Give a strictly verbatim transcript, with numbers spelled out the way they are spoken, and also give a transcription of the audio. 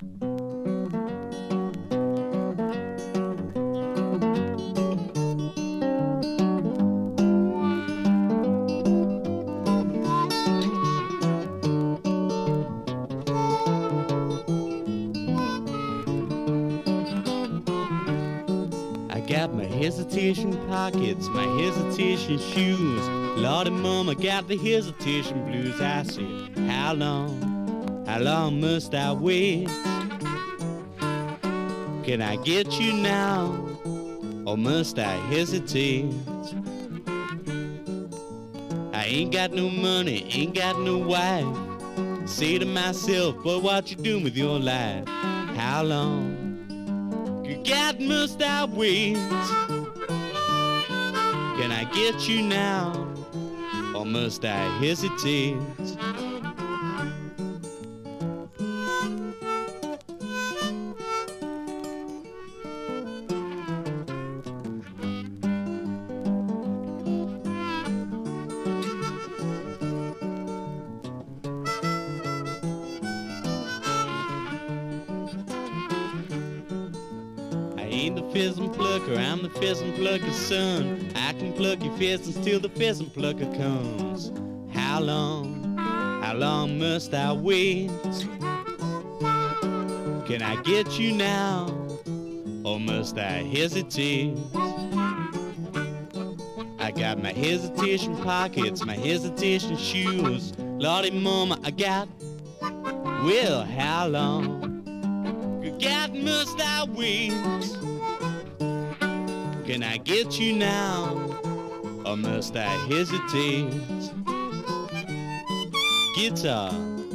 Got my hesitation pockets, my hesitation shoes. Lordy mama got the hesitation blues. I said, how long, how long must I wait? Can I get you now, or must I hesitate? I ain't got no money, ain't got no wife. Say to myself, but what you doing with your life? How long? God, must I wait? Can I get you now, or must I hesitate? Ain't the pheasant plucker, I'm the pheasant plucker's son. I can pluck your pheasants till the pheasant plucker comes. How long, how long must I wait? Can I get you now, or must I hesitate? I got my hesitation pockets, my hesitation shoes. Lordy mama, I got, well, how long? God, must I wait? Can I get you now, or must I hesitate? Guitar.